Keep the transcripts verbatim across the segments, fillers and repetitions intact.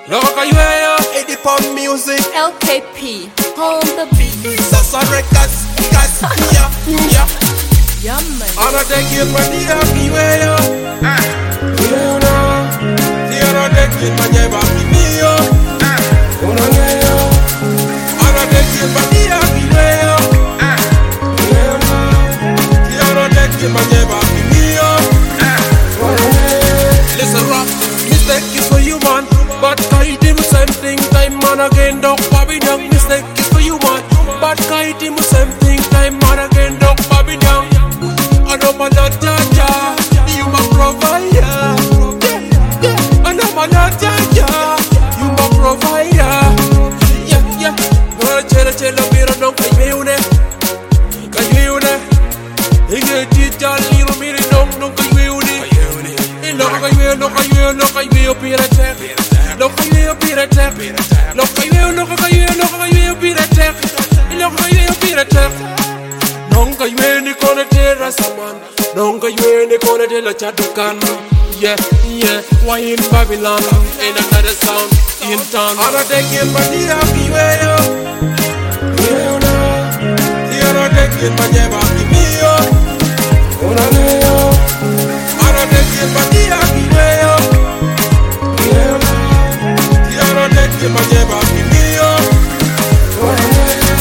Loca yueyo, eighty pound music. L K P, on the beat. Sasa records, guys, yeah, yeah. Yeah, man. ana tekin mania kiweyo. Yueyo na, tiara tekin manyeba kimio. Una ngeyo, ana tekin mania kiweyo. Yueyo na, tiara tekin manyeba kimio. Una ngeyo. Listen rap, mistake is for you man, but kite him same thing time man again dog baby young. Mistake is for you man, but kite him same thing time man again dog baby young. I know my lord Jaja, you my provider. Yeah, yeah. I know my lord Jaja, you my provider. Yeah, yeah. No chela chela mira don't kay meune, kay meune. Inge tita little mira don't don't kay meune. No kay meune, no kay meune, no kay meune pira tech. No kay meune pira tech. No kay meune, no kay meune, no kay meune pira tech. No kay meune pira tech. Nonga yueni kona tera saman, nonga yueni kona tela chatukan. Yeah, yeah, why in Babylon, in another sound, in town. Ana tekin mania kiweyo, kiweyo na, tiara tekin manyeba kimio. Una ngeyo, ana tekin mania kiweyo, kiweyo na, tiara tekin manyeba kimio. Una ngeyo.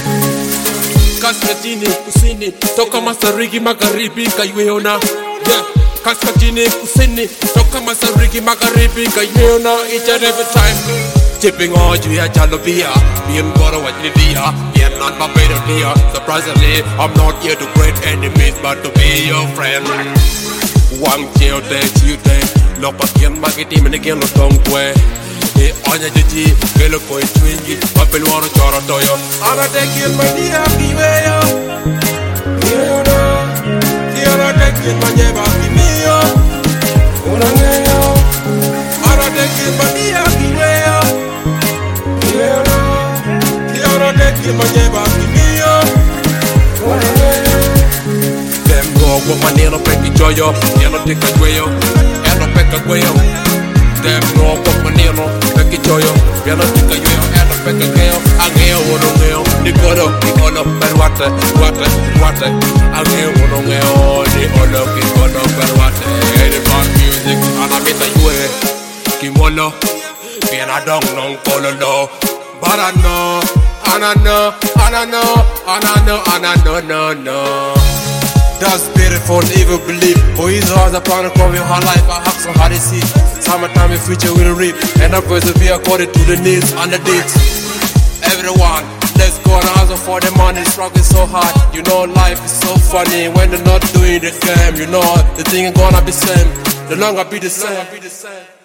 Kaskazini, kusini, toka mashariki, magharibi, kaiweona. Yeah, kaskazini, kusini, toka mashariki, magharibi, kaiweona. Each and every time, tipping on you ya jalobia, being bora what you dia, yeah, not my better dear. Surprisingly, I'm not here to great enemies, but to be your friend. One chill day, chill day, look again, magiti, and again, look don't way. E ogni gigi, che lo coi twingi, ma per l'uomo c'ora toyo. Ana tekin mania kiweyo, kiweyo na, tiara tekin manyeba kimio. Una ngeyo, ana tekin mania kiweyo, kiweyo na, tiara tekin manyeba kimio. Una ngeyo. Dem go go manero peki joyo, yano tika gweyo, yano peka gweyo. Dem no kwa maneno peki choyo, yano tika yoyo, yano peka geo. Angeo uno ngeo, nikoro nikolo perwate, wate, wate. Angeo uno ngeo, nikolo nikolo perwate. Any bad music, anamita yue, kimolo, piena dong non kololo. But I know, and I know, and I know, and I know, and I know, no, no. That's beautiful, even believe. For his eyes, I plan to come in her life. I have so hard to see. Summertime in future will reap. And I'm going to be according to the needs and the deeds. Everyone, let's go and hustle for the money. Struggling so hard. You know life is so funny. When they're not doing the game, you know the thing is gonna be same. The longer be the same.